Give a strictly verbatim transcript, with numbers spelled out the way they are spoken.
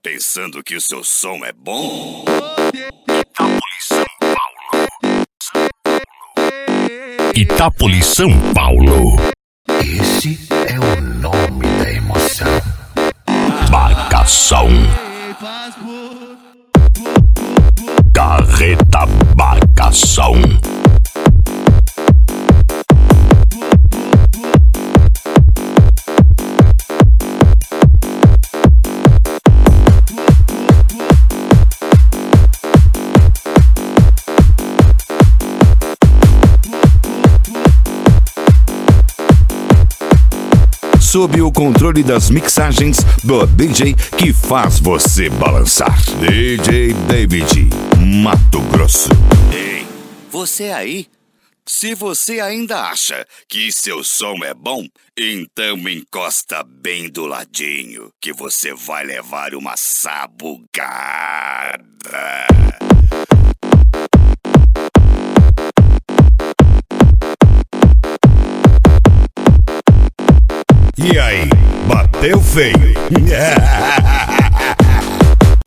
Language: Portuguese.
pensando que o seu som é bom? Itápolis, São Paulo. Esse é o nome da emoção. Bagação. Carreta Bagação. Sob o controle das mixagens do D J que faz você balançar. D J David, Mato Grosso. Ei, você aí? Se você ainda acha que seu som é bom, então encosta bem do ladinho, que você vai levar uma sabugada. E aí, bateu feio?